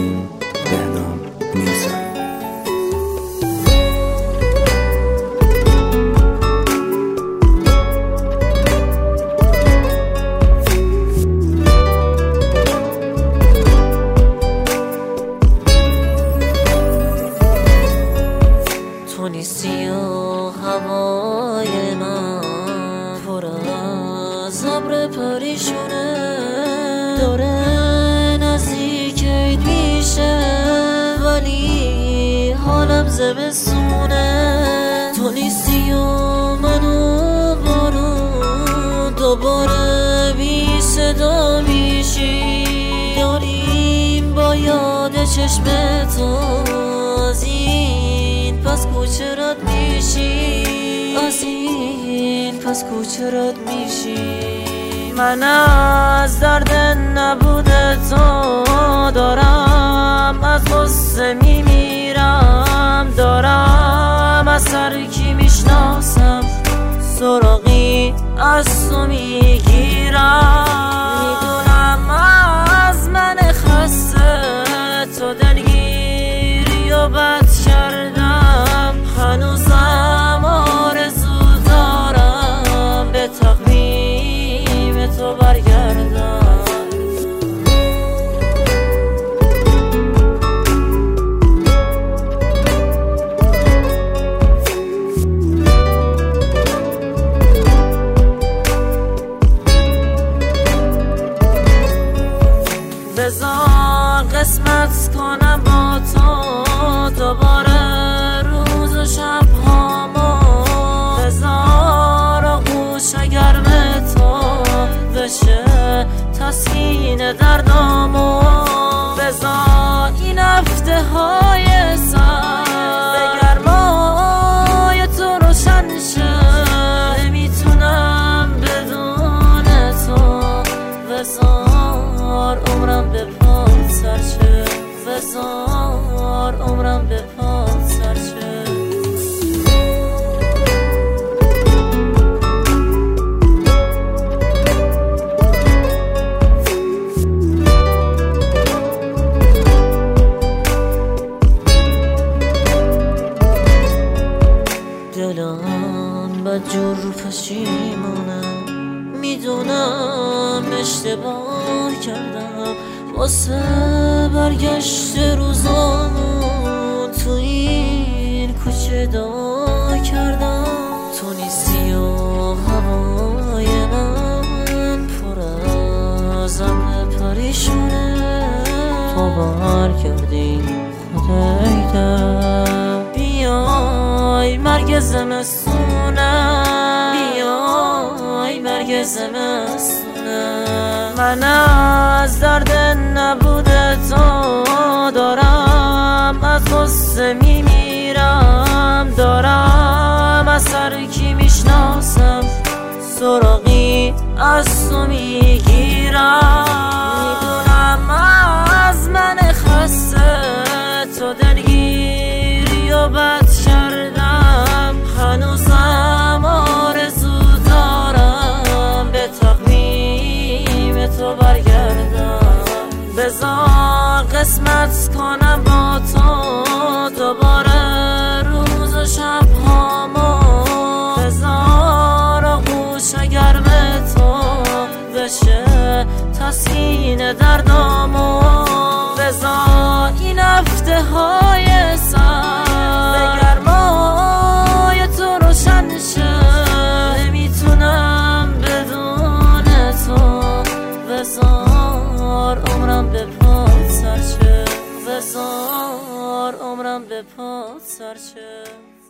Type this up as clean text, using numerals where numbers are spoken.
نسیم بهنام میرزایی. تو نیستی و هوای من پر از ابر پریشونه، داره نزدیکت میشه ولی حالم زمستونه. تو نیستی و منو بارون دوباره بی صدا میشی، داریم با یاد چشم تو از این پس کوچه رد میشی، از این پس کوچه رد میشی. من از درد نبود تو دارم از غصه میمیرم، دارم از هر کی میشناسم سراغی از تو میگیرم. میدونم از من خسته تو دلگیری و بد کردم، هنوزم آرزو دارم به تقویم تو برگردم. بذار قسمت کنم با تو دوباره روز و شب هامو، بذار آغوش گرم تو بشه تسکین دردامو، بذار این هفته های سر به گرمای تو روشن شه. نمیتونم بدون تو، بذار عمرم به پات سرچه، بذار عمرم به پات سرچه. دلم بدجور پشیمونه، میدونم اشتباه کردم واسه برگشت روزامون تو این کوچه دعا کردم. تو نیستی و هوای من پر از ابر پریشونه، تو برگردی خدایده بیای مرگ زمستونه، بیای مرگ زمستونه. من از درد نبود تو دارم از غصه میمیرم، دارم از هر کی میشناسم سراغی از تو میگیرم. میدونم از من خسته تو دلگیری و بد کردم، هنوزم آرزو دارم به تقویم تو برگردم. بذار قسمت کنم با تو دوباره روز و شب هامو، بذار آغوش گرم تو بشه تسکین دردامو، بذار این هفته های سر به گرمای تو روشن شه. نمیتونم بدون تو، بذار عمرم به پات سرچه، بذار عمرم به پات سرچه.